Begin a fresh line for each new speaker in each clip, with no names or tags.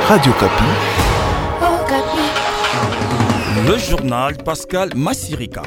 Radio Kapi.
Le journal Pascal Massirika.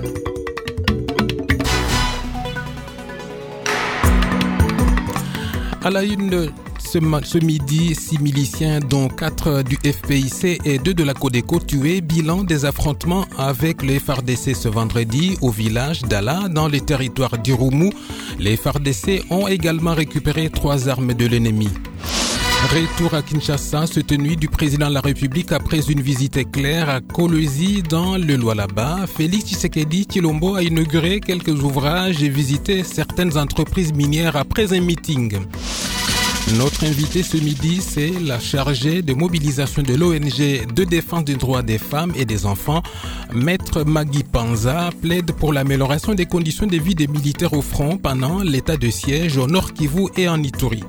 À la une ce midi, 6 miliciens dont 4 du FPIC et 2 de la Codeco tués, bilan des affrontements avec les FARDC ce vendredi au village d'Ala dans le territoire d'Irumu. Les FARDC ont également récupéré 3 armes de l'ennemi. Retour à Kinshasa, tenue du président de la République après une visite éclair à Kolwezi dans le Lualaba. Félix Tshisekedi Tshilombo a inauguré quelques ouvrages et visité certaines entreprises minières après un meeting. Notre invité ce midi, c'est la chargée de mobilisation de l'ONG de défense des droits des femmes et des enfants. Maître Magui Panza plaide pour l'amélioration des conditions de vie des militaires au front pendant l'état de siège au Nord Kivu et en Ituri.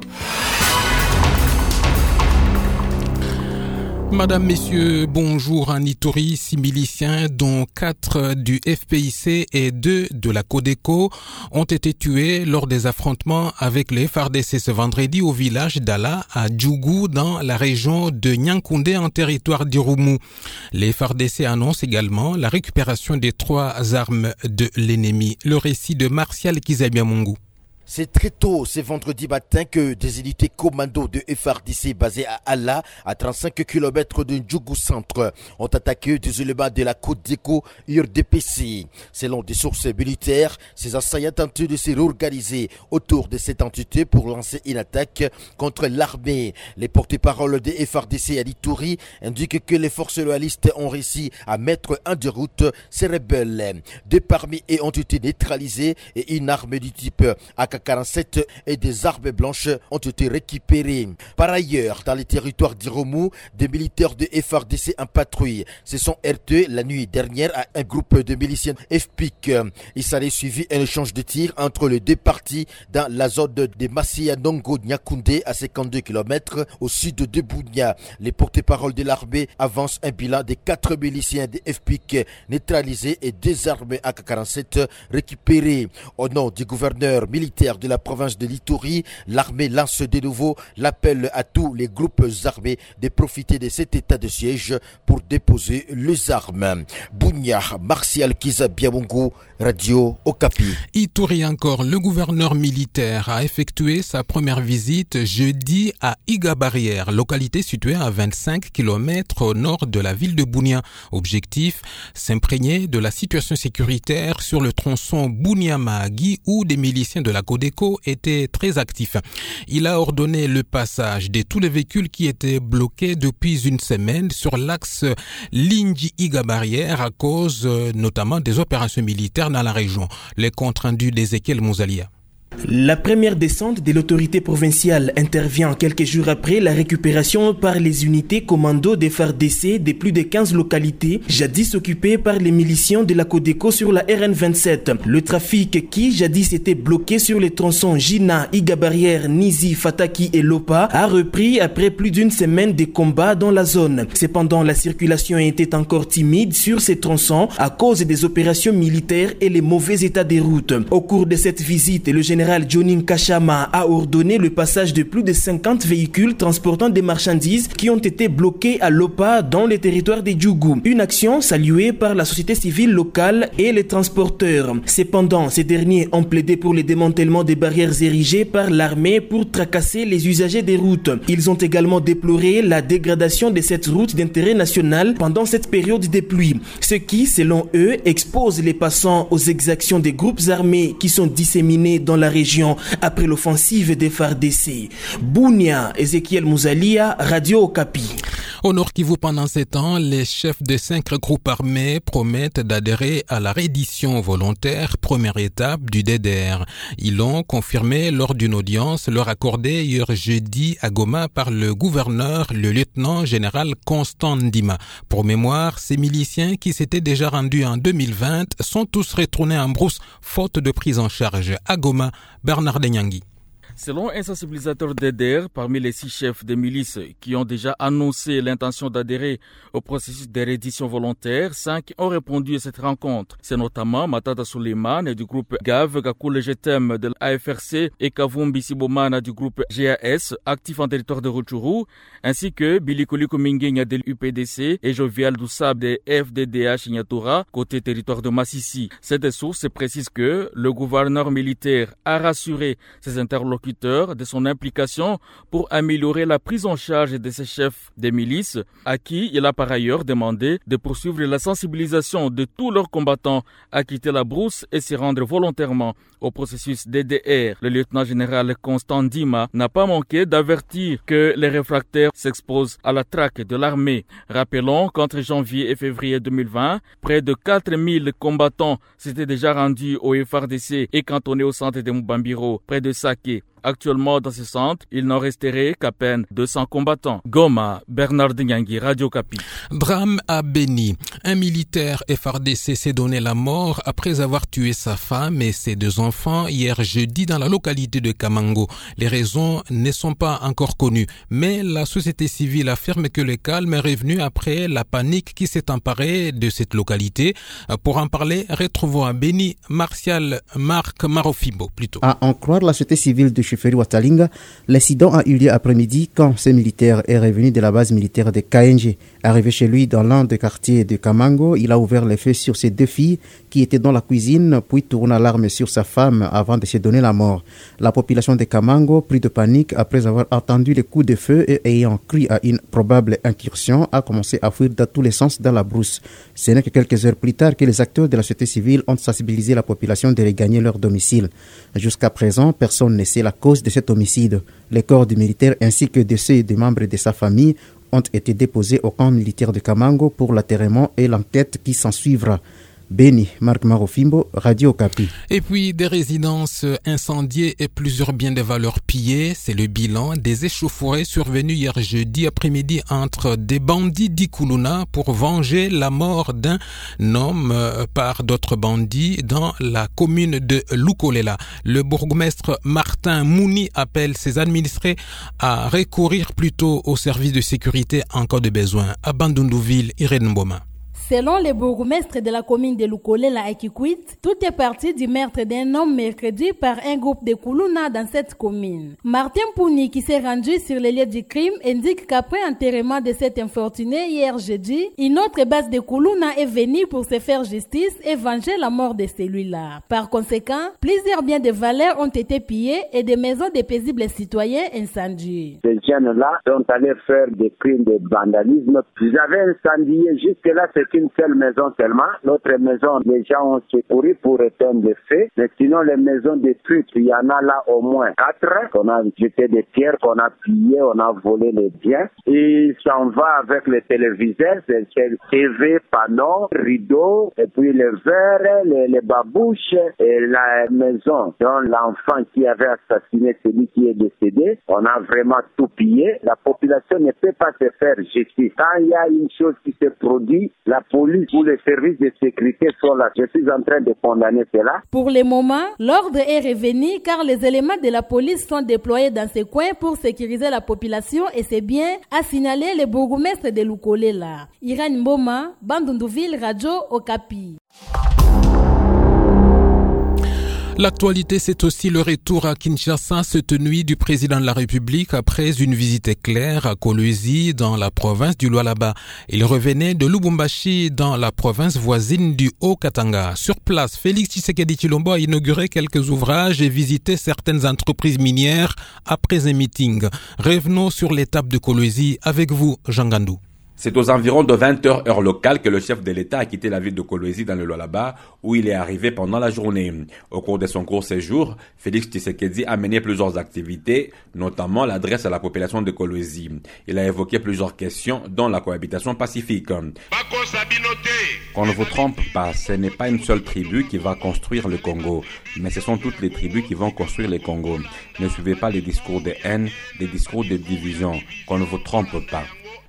Madame, Messieurs, bonjour. En Ituri, 6 miliciens, dont 4 du FPIC et 2 de la Codeco, ont été tués lors des affrontements avec les FARDC ce vendredi au village d'Ala, à Djougou, dans la région de Nyankoundé, en territoire d'Irumu. Les FARDC annoncent également la récupération des 3 armes de l'ennemi. Le récit de Martial Kizabiamungu.
C'est très tôt, ce vendredi matin, que des unités commando de FARDC basées à Ala, à 35 km de Djougou Centre, ont attaqué des éléments de la Codeco URDPC. Selon des sources militaires, ces assaillants tentent de se réorganiser autour de cette entité pour lancer une attaque contre l'armée. Les porte-paroles de FARDC à l'Ituri indiquent que les forces loyalistes ont réussi à mettre en déroute ces rebelles. 2 parmi eux ont été neutralisés et une arme du type AK-47 et des armes blanches ont été récupérées. Par ailleurs, dans les territoires d'Irumu, des militaires de FARDC en patrouille se sont heurtés la nuit dernière à un groupe de miliciens FPIC. Il s'en est suivi un échange de tirs entre les 2 parties dans la zone de Massia-Nongo-Nyakoundé à 52 km au sud de Bunia. Les porte-paroles de l'armée avancent un bilan de 4 miliciens de FPIC neutralisés et 2 armes AK-47 récupérées. Au nom du gouverneur militaire de la province de l'Ituri, l'armée lance de nouveau l'appel à tous les groupes armés de profiter de cet état de siège pour déposer les armes. Bunia, Martial Kizabiamungu, Radio Okapi.
Ituri encore, le gouverneur militaire a effectué sa première visite jeudi à Iga-Barrière, localité située à 25 km au nord de la ville de Bunia. Objectif, s'imprégner de la situation sécuritaire sur le tronçon Bunia-Mahagi où des miliciens de la Codeco étaient très actifs. Il a ordonné le passage de tous les véhicules qui étaient bloqués depuis une semaine sur l'axe Lindji-Iga-Barrière à cause notamment des opérations militaires dans la région. Les comptes rendus d'Ezekiel Mouzalia.
La première descente de l'autorité provinciale intervient quelques jours après la récupération par les unités commando des FARDC de plus de 15 localités jadis occupées par les miliciens de la Codeco sur la RN27. Le trafic qui jadis était bloqué sur les tronçons Jina, Iga-Barrière, Nizi, Fataki et Lopa a repris après plus d'une semaine de combats dans la zone. Cependant, la circulation était encore timide sur ces tronçons à cause des opérations militaires et les mauvais états des routes. Au cours de cette visite, le général Jonin Kachama a ordonné le passage de plus de 50 véhicules transportant des marchandises qui ont été bloqués à Lopa dans les territoires de Djougou. Une action saluée par la société civile locale et les transporteurs. Cependant, ces derniers ont plaidé pour le démantèlement des barrières érigées par l'armée pour tracasser les usagers des routes. Ils ont également déploré la dégradation de cette route d'intérêt national pendant cette période de pluie, ce qui, selon eux, expose les passants aux exactions des groupes armés qui sont disséminés dans la région après l'offensive des FARDC. Bunia, Ezekiel Mouzalia, Radio Okapi.
Au Nord Kivu, pendant ces temps, les chefs de 5 groupes armés promettent d'adhérer à la reddition volontaire, première étape du DDR. Ils l'ont confirmé lors d'une audience leur accordée hier jeudi à Goma par le gouverneur, le lieutenant-général Constant Ndima. Pour mémoire, ces miliciens qui s'étaient déjà rendus en 2020 sont tous retournés en brousse faute de prise en charge. À Goma, Bernard Denyangui.
Selon un sensibilisateur d'EDR, parmi les 6 chefs de milices qui ont déjà annoncé l'intention d'adhérer au processus de reddition volontaire, 5 ont répondu à cette rencontre. C'est notamment Matata Suleiman du groupe GAV, Gakoule Jetem de l'AFRC et Kavumbi Sibomana du groupe GAS, actif en territoire de Rutshuru, ainsi que Billy Koliko Minguenya de l'UPDC et Jovial Doussab de FDDH Ignatura, côté territoire de Massissi. Cette source précise que le gouverneur militaire a rassuré ses interlocuteurs de son implication pour améliorer la prise en charge de ces chefs de milices, à qui il a par ailleurs demandé de poursuivre la sensibilisation de tous leurs combattants à quitter la brousse et s'y rendre volontairement au processus DDR. Le lieutenant-général Constant Dima n'a pas manqué d'avertir que les réfractaires s'exposent à la traque de l'armée. Rappelons qu'entre janvier et février 2020, près de 4000 combattants s'étaient déjà rendus au FARDC et cantonnés au centre de Mubambiro, près de Saké. Actuellement, dans ce centre, il n'en resterait qu'à peine 200 combattants. Goma, Bernard Nyangui, Radio Kapi.
Drame à Beni. Un militaire FARDC s'est donné la mort après avoir tué sa femme et ses 2 enfants hier jeudi dans la localité de Kamango. Les raisons ne sont pas encore connues, mais la société civile affirme que le calme est revenu après la panique qui s'est emparée de cette localité. Pour en parler, retrouvons à Beni Marc Marofimbo plutôt.
À en croire la société civile de Cheferi Watalinga, l'incident a eu lieu après-midi quand ce militaire est revenu de la base militaire de KNG. Arrivé chez lui dans l'un des quartiers de Kamango, il a ouvert les feux sur ses 2 filles qui étaient dans la cuisine, puis tourna l'arme sur sa femme avant de se donner la mort. La population de Kamango, pris de panique après avoir entendu les coups de feu et ayant cru à une probable incursion, a commencé à fuir dans tous les sens dans la brousse. Ce n'est que quelques heures plus tard que les acteurs de la société civile ont sensibilisé la population de regagner leur domicile. Jusqu'à présent, personne ne sait la cause de cet homicide. Les corps du militaire ainsi que de ceux des membres de sa famille ont été déposés au camp militaire de Kamango pour l'enterrement et l'enquête qui s'ensuivra. Beni, Marc Marofimbo, Radio Kapi.
Et puis des résidences incendiées et plusieurs biens de valeur pillés. C'est le bilan des échauffourées survenues hier jeudi après-midi entre des bandits d'Ikuluna pour venger la mort d'un homme par d'autres bandits dans la commune de Lukolela. Le bourgmestre Martin Mouni appelle ses administrés à recourir plutôt aux services de sécurité en cas de besoin. À Bandundouville, Irène Mboma.
Selon les bourgmestres de la commune de Lukolela et Kikwit, tout est parti du meurtre d'un homme mercredi par un groupe de Kuluna dans cette commune. Martin Pouni, qui s'est rendu sur les lieux du crime, indique qu'après enterrement de cet infortuné hier jeudi, une autre base de Kuluna est venue pour se faire justice et venger la mort de celui-là. Par conséquent, plusieurs biens de valeur ont été pillés et des maisons de paisibles citoyens incendiées.
Ces jeunes-là sont allés faire des crimes de vandalisme. Ils avaient incendié jusque-là, c'est une seule maison seulement. L'autre maison, les gens ont secouru pour éteindre les feux. Mais sinon, les maisons détruites, il y en a là au moins 4. On a jeté des pierres, qu'on a pillé, on a volé les biens. Et ça en va avec les téléviseurs, c'est TV, panneaux, rideaux, et puis les verres, les babouches, et la maison dont l'enfant qui avait assassiné celui qui est décédé. On a vraiment tout pillé. La population ne peut pas se faire justice. Quand il y a une chose qui se produit, la police ou les services de sécurité sont là. Je suis en train de condamner cela.
Pour le moment, l'ordre est revenu car les éléments de la police sont déployés dans ces coins pour sécuriser la population et c'est bien, a signalé le bourgmestre de Lukolela. Irène Mboma, Bandundouville, Radio Okapi.
L'actualité, c'est aussi le retour à Kinshasa cette nuit du président de la République après une visite éclair à Kolwezi dans la province du Lualaba. Il revenait de Lubumbashi dans la province voisine du Haut-Katanga. Sur place, Félix Tshisekedi Tshilombo a inauguré quelques ouvrages et visité certaines entreprises minières après un meeting. Revenons sur l'étape de Kolwezi avec vous, Jean Gandou.
C'est aux environs de 20h heure locale que le chef de l'État a quitté la ville de Kolwezi dans le Lualaba où il est arrivé pendant la journée. Au cours de son court séjour, Félix Tshisekedi a mené plusieurs activités, notamment l'adresse à la population de Kolwezi. Il a évoqué plusieurs questions, dont la cohabitation pacifique. Qu'on ne vous trompe pas, ce n'est pas une seule tribu qui va construire le Congo, mais ce sont toutes les tribus qui vont construire le Congo. Ne suivez pas les discours de haine, les discours de division. Qu'on ne vous trompe pas.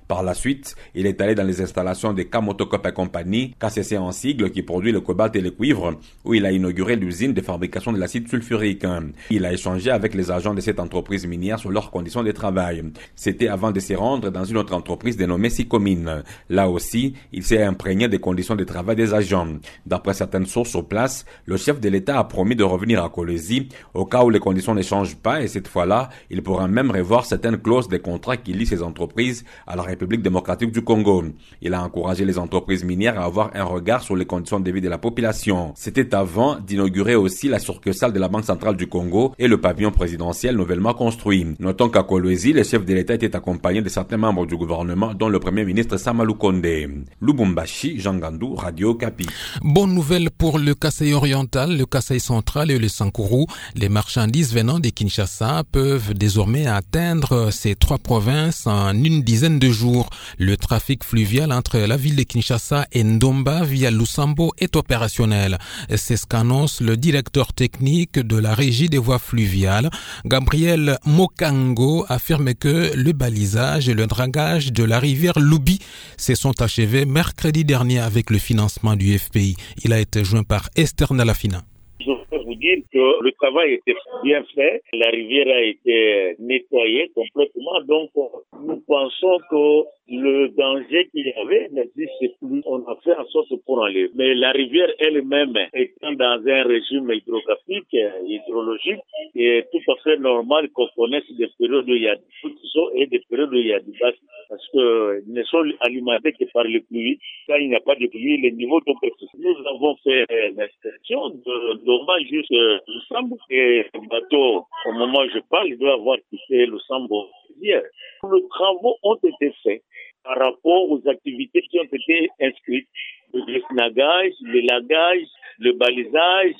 Par la suite, il est allé dans les installations de Kamotokop et compagnie, KCC en sigle, qui produit le cobalt et le cuivre, où il a inauguré l'usine de fabrication de l'acide sulfurique. Il a échangé avec les agents de cette entreprise minière sur leurs conditions de travail. C'était avant de se rendre dans une autre entreprise dénommée Sicomine. Là aussi, il s'est imprégné des conditions de travail des agents. D'après certaines sources sur place, le chef de l'État a promis de revenir à Kolwezi au cas où les conditions ne changent pas, et cette fois-là, il pourra même revoir certaines clauses des contrats qui lient ces entreprises à la République démocratique du Congo. Il a encouragé les entreprises minières à avoir un regard sur les conditions de vie de la population. C'était avant d'inaugurer aussi la succursale de la Banque centrale du Congo et le pavillon présidentiel nouvellement construit. Notons qu'à Kolwezi, le chef de l'État était accompagné de certains membres du gouvernement, dont le premier ministre Sama Lukonde. Lubumbashi, Jean Gandou, Radio Kapi.
Bonne nouvelle pour le Kasaï oriental, le Kasaï central et le Sankuru. Les marchandises venant de Kinshasa peuvent désormais atteindre ces trois provinces en une dizaine de jours. Le trafic fluvial entre la ville de Kinshasa et Ndomba via Lusambo est opérationnel. C'est ce qu'annonce le directeur technique de la régie des voies fluviales. Gabriel Mokango affirme que le balisage et le dragage de la rivière Loubi se sont achevés mercredi dernier avec le financement du FPI. Il a été joint par Esther Nalafina.
Je peux vous dire que le travail était bien fait. La rivière a été nettoyée complètement. Donc, nous pensons que le danger qu'il y avait n'existe plus. On a fait en sorte pour enlever. Mais la rivière elle-même étant dans un régime hydrographique, hydrologique, est tout à fait normal qu'on connaisse des périodes où il y a du footso et des périodes où il y a du basse. Parce que ne sont alimentés que par les pluies. Quand il n'y a pas de pluie, les niveaux d'eau peuvent. Nous avons fait l'inspection de Doma jusqu'à Lusambo. Et le bateau, au moment où je parle, il doit avoir quitté Lusambo hier. Les travaux ont été faits par rapport aux activités qui ont été inscrites. Le snagage, le lagage, le balisage,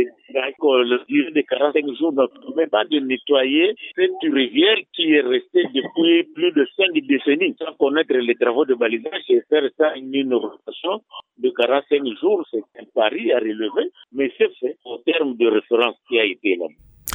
le durée de 45 jours ne permet pas de nettoyer cette rivière qui est restée depuis plus de 5 décennies. Sans connaître les travaux de balisage et faire ça une rotation de 45 jours, c'est un pari à relever, mais c'est fait au terme de référence qui a été là.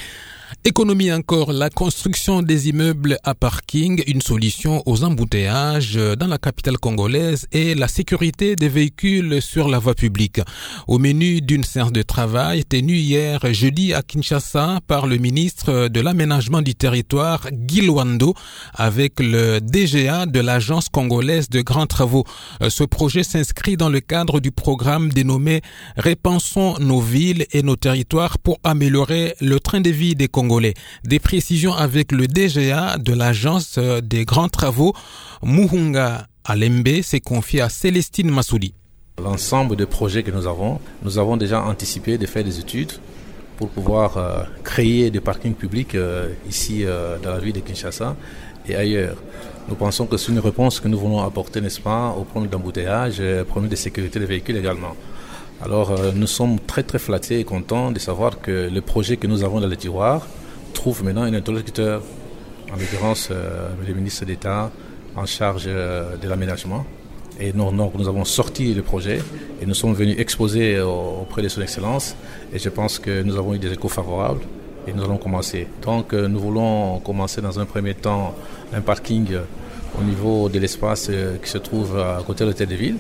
Économie encore, la construction des immeubles à parking, une solution aux embouteillages dans la capitale congolaise et la sécurité des véhicules sur la voie publique. Au menu d'une séance de travail tenue hier jeudi à Kinshasa par le ministre de l'aménagement du territoire, Guy Lwando, avec le DGA de l'agence congolaise de grands travaux. Ce projet s'inscrit dans le cadre du programme dénommé Repensons nos villes et nos territoires pour améliorer le train de vie des Congolais. Des précisions avec le DGA de l'agence des grands travaux, Muhunga Alembe, s'est confié à Célestine Massouli.
L'ensemble des projets que nous avons déjà anticipé de faire des études pour pouvoir créer des parkings publics ici dans la ville de Kinshasa et ailleurs. Nous pensons que c'est une réponse que nous voulons apporter, n'est-ce pas, au problème d'embouteillage, au problème de sécurité des véhicules également. Alors nous sommes très très flattés et contents de savoir que le projet que nous avons dans le tiroir trouve maintenant un interlocuteur, en l'occurrence le ministre d'État en charge de l'aménagement. Et nous avons sorti le projet et nous sommes venus exposer auprès de son Excellence et je pense que nous avons eu des échos favorables et nous allons commencer. Donc nous voulons commencer dans un premier temps un parking au niveau de l'espace qui se trouve à côté de l'hôtel de ville.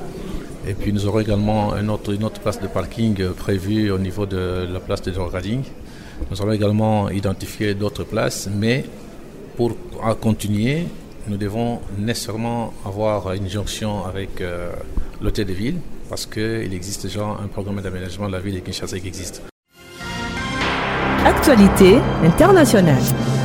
Et puis nous aurons également une autre place de parking prévue au niveau de la place de Jorgading. Nous allons également identifier d'autres places, mais pour continuer, nous devons nécessairement avoir une jonction avec l'hôtel de ville, parce qu'il existe déjà un programme d'aménagement de la ville de Kinshasa qui existe.
Actualité internationale.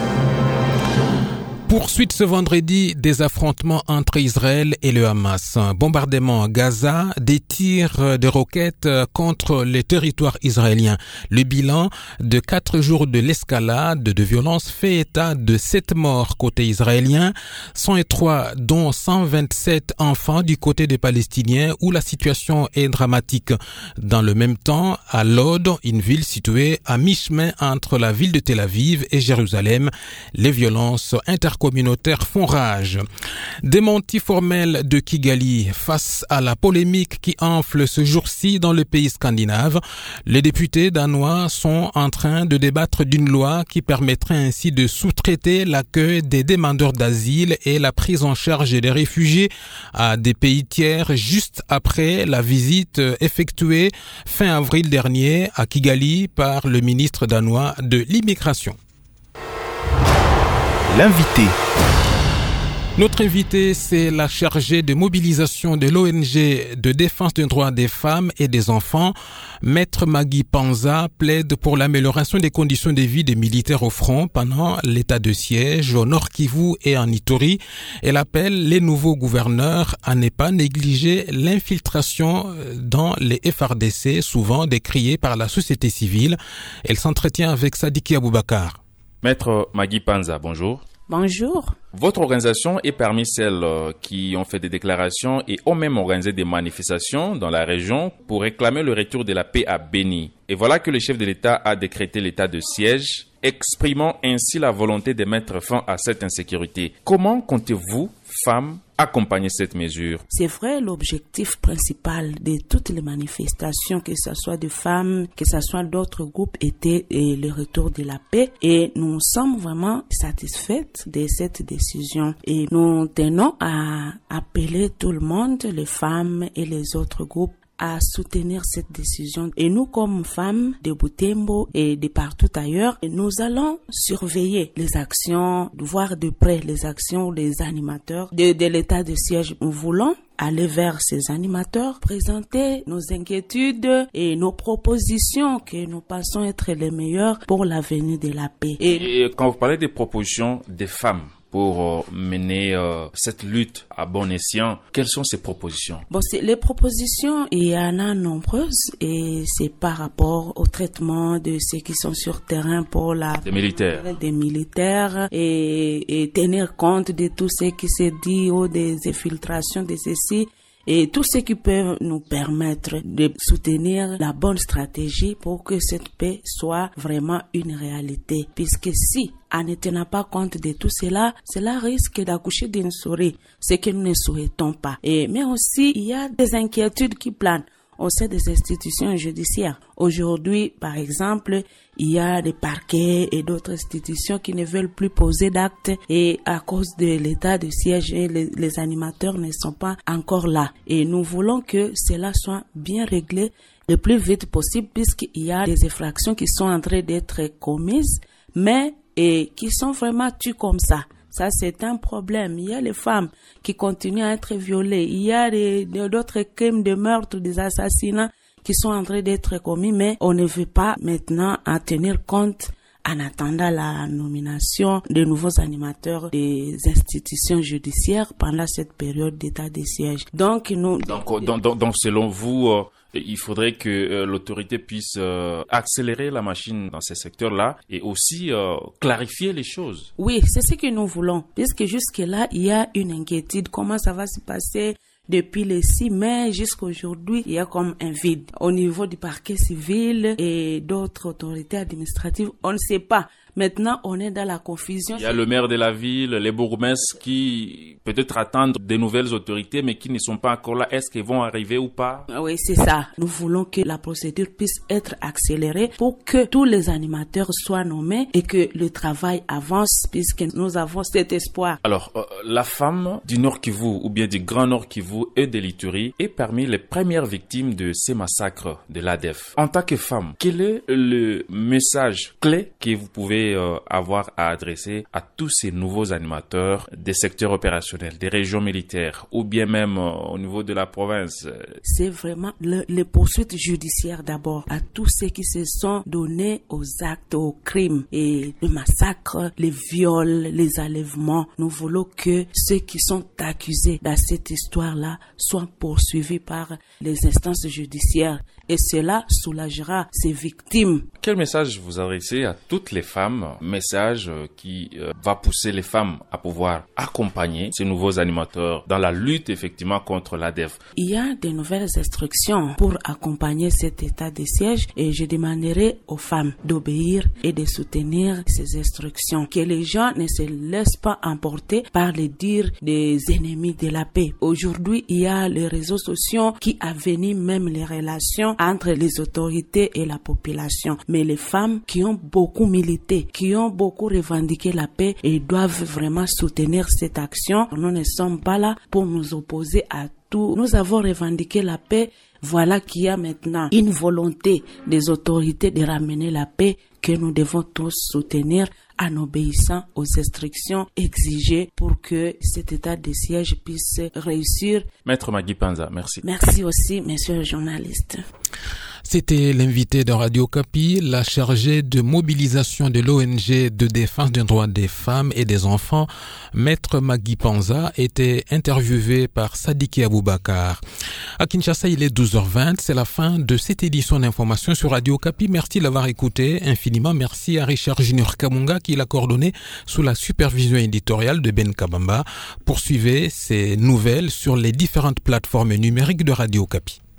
Poursuite ce vendredi des affrontements entre Israël et le Hamas. Bombardement à Gaza, des tirs de roquettes contre les territoires israéliens. Le bilan de 4 jours de l'escalade de violence fait état de 7 morts côté israélien, 103 dont 127 enfants du côté des Palestiniens où la situation est dramatique. Dans le même temps, à Lod, une ville située à mi-chemin entre la ville de Tel Aviv et Jérusalem, les violences interconfessionnelles communautaires font rage. Démenti formel de Kigali face à la polémique qui enfle ce jour-ci dans le pays scandinave. Les députés danois sont en train de débattre d'une loi qui permettrait ainsi de sous-traiter l'accueil des demandeurs d'asile et la prise en charge des réfugiés à des pays tiers juste après la visite effectuée fin avril dernier à Kigali par le ministre danois de l'immigration.
L'invité.
Notre invité, c'est la chargée de mobilisation de l'ONG de défense des droits des femmes et des enfants. Maître Maggie Panza plaide pour l'amélioration des conditions de vie des militaires au front pendant l'état de siège au Nord Kivu et en Ituri. Elle appelle les nouveaux gouverneurs à ne pas négliger l'infiltration dans les FARDC, souvent décriée par la société civile. Elle s'entretient avec Sadiki Aboubakar.
Maître Maggie Panza, bonjour.
Bonjour.
Votre organisation est parmi celles qui ont fait des déclarations et ont même organisé des manifestations dans la région pour réclamer le retour de la paix à Beni. Et voilà que le chef de l'État a décrété l'état de siège, exprimant ainsi la volonté de mettre fin à cette insécurité. Comment comptez-vous, femmes, accompagner cette mesure?
C'est vrai, l'objectif principal de toutes les manifestations, que ce soit de femmes, que ce soit d'autres groupes, était le retour de la paix. Et nous sommes vraiment satisfaites de cette décision. Et nous tenons à appeler tout le monde, les femmes et les autres groupes, à soutenir cette décision. Et nous, comme femmes de Butembo et de partout ailleurs, nous allons surveiller les actions, voir de près les actions des animateurs de l'état de siège. Nous voulons aller vers ces animateurs, présenter nos inquiétudes et nos propositions que nous pensons être les meilleures pour l'avenir de la paix.
Et quand vous parlez des propositions des femmes pour mener cette lutte à bon escient, quelles sont ces propositions?
Les propositions, il y en a nombreuses et c'est par rapport au traitement de ceux qui sont sur terrain pour des militaires et tenir compte de tout ce qui se dit ou des infiltrations de ceci. Et tout ce qui peut nous permettre de soutenir la bonne stratégie pour que cette paix soit vraiment une réalité. Puisque si en ne tenant pas compte de tout cela, cela risque d'accoucher d'une souris, ce que nous ne souhaitons pas. Mais aussi, il y a des inquiétudes qui planent au sein des institutions judiciaires. Aujourd'hui, par exemple, il y a des parquets et d'autres institutions qui ne veulent plus poser d'actes et à cause de l'état de siège, les animateurs ne sont pas encore là. Et nous voulons que cela soit bien réglé le plus vite possible puisqu'il y a des infractions qui sont en train d'être commises, mais qui sont vraiment tues comme ça. Ça, c'est un problème. Il y a les femmes qui continuent à être violées. Il y a d'autres crimes de meurtre, des assassinats qui sont en train d'être commis, mais on ne veut pas maintenant en tenir compte en attendant la nomination de nouveaux animateurs des institutions judiciaires pendant cette période d'état de siège. Donc,
selon vous, il faudrait que l'autorité puisse accélérer la machine dans ces secteurs-là et aussi clarifier les choses.
Oui, c'est ce que nous voulons. Puisque jusque-là, il y a une inquiétude. Comment ça va se passer? Depuis le 6 mai jusqu'à aujourd'hui, il y a comme un vide. Au niveau du parquet civil et d'autres autorités administratives, on ne sait pas. Maintenant, on est dans la confusion.
Il y a le maire de la ville, les bourgmestres qui peut-être attendent des nouvelles autorités, mais qui ne sont pas encore là. Est-ce qu'ils vont arriver ou pas?
Oui, c'est ça. Nous voulons que la procédure puisse être accélérée pour que tous les animateurs soient nommés et que le travail avance, puisque nous avons cet espoir.
Alors, la femme du Nord Kivu ou bien du Grand Nord Kivu et de l'Ituri est parmi les premières victimes de ces massacres de l'ADF. En tant que femme, quel est le message clé que vous pouvez avoir à adresser à tous ces nouveaux animateurs des secteurs opérationnels, des régions militaires ou bien même au niveau de la province?
C'est vraiment les poursuites judiciaires d'abord à tous ceux qui se sont donnés aux actes, aux crimes et le massacre, les viols, les enlèvements. Nous voulons que ceux qui sont accusés dans cette histoire-là soient poursuivis par les instances judiciaires et cela soulagera ces victimes.
Quel message vous adressez à toutes les femmes? Message qui va pousser les femmes à pouvoir accompagner ces nouveaux animateurs dans la lutte effectivement contre l'ADEF.
Il y a de nouvelles instructions pour accompagner cet état de siège et je demanderai aux femmes d'obéir et de soutenir ces instructions. Que les gens ne se laissent pas emporter par les dires des ennemis de la paix. Aujourd'hui, il y a les réseaux sociaux qui aveniment même les relations entre les autorités et la population. Mais les femmes qui ont beaucoup milité, qui ont beaucoup revendiqué la paix et doivent vraiment soutenir cette action. Nous ne sommes pas là pour nous opposer à tout. Nous avons revendiqué la paix. Voilà qu'il y a maintenant une volonté des autorités de ramener la paix que nous devons tous soutenir en obéissant aux instructions exigées pour que cet état de siège puisse réussir.
Maître Magui Panza, merci.
Merci aussi, messieurs les journalistes.
C'était l'invité de Radio Kapi, la chargée de mobilisation de l'ONG de défense des droits des femmes et des enfants, Maître Magui Panza, était interviewé par Sadiki Aboubakar. À Kinshasa, il est 12h20, c'est la fin de cette édition d'information sur Radio Kapi. Merci de l'avoir écouté infiniment. Merci à Richard Junior Kamunga qui l'a coordonné sous la supervision éditoriale de Ben Kabamba. Poursuivez ces nouvelles sur les différentes plateformes numériques de Radio Kapi.